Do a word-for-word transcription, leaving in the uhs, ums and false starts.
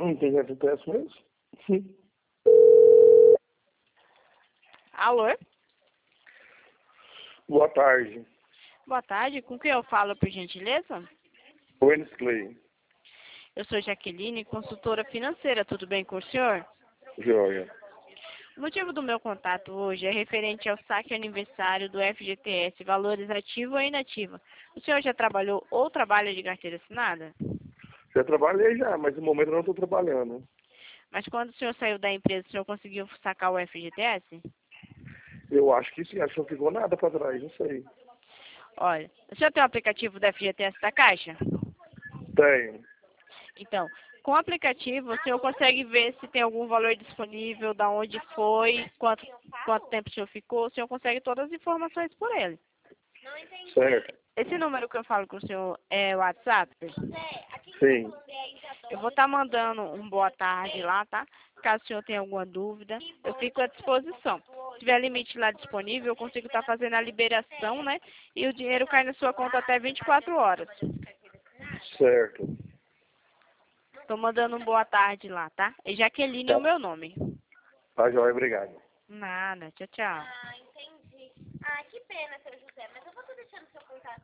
Não tem F T S mesmo? Sim. Alô? Boa tarde. Boa tarde, com quem eu falo, por gentileza? Wayne Clay. Eu sou Jaqueline, consultora financeira, tudo bem com o senhor? Joia. O motivo do meu contato hoje é referente ao saque aniversário do F G T S, valores ativo ou inativa. O senhor já trabalhou ou trabalha de carteira assinada? Já trabalhei já, mas no momento eu não estou trabalhando. Mas quando o senhor saiu da empresa, o senhor conseguiu sacar o F G T S? Eu acho que sim, acho que não ficou nada para trás, não sei. Olha, o senhor tem o aplicativo do F G T S da Caixa? Tenho. Então, com o aplicativo, o senhor consegue ver se tem algum valor disponível, da onde foi, quanto, quanto tempo o senhor ficou, o senhor consegue todas as informações por ele. Certo. Esse número que eu falo com o senhor é o WhatsApp? Sim. Eu vou estar mandando um boa tarde lá, tá? Caso o senhor tenha alguma dúvida, eu fico à disposição. Se tiver limite lá disponível, eu consigo estar fazendo a liberação, né? E o dinheiro cai na sua conta até vinte e quatro horas. Certo. Estou mandando um boa tarde lá, tá? E Jaqueline é Tá. o meu nome. Tá, joia, obrigado. Nada, tchau, tchau. Ah, entendi. Ah, que pena, seu José, mas eu vou estar deixando seu contato.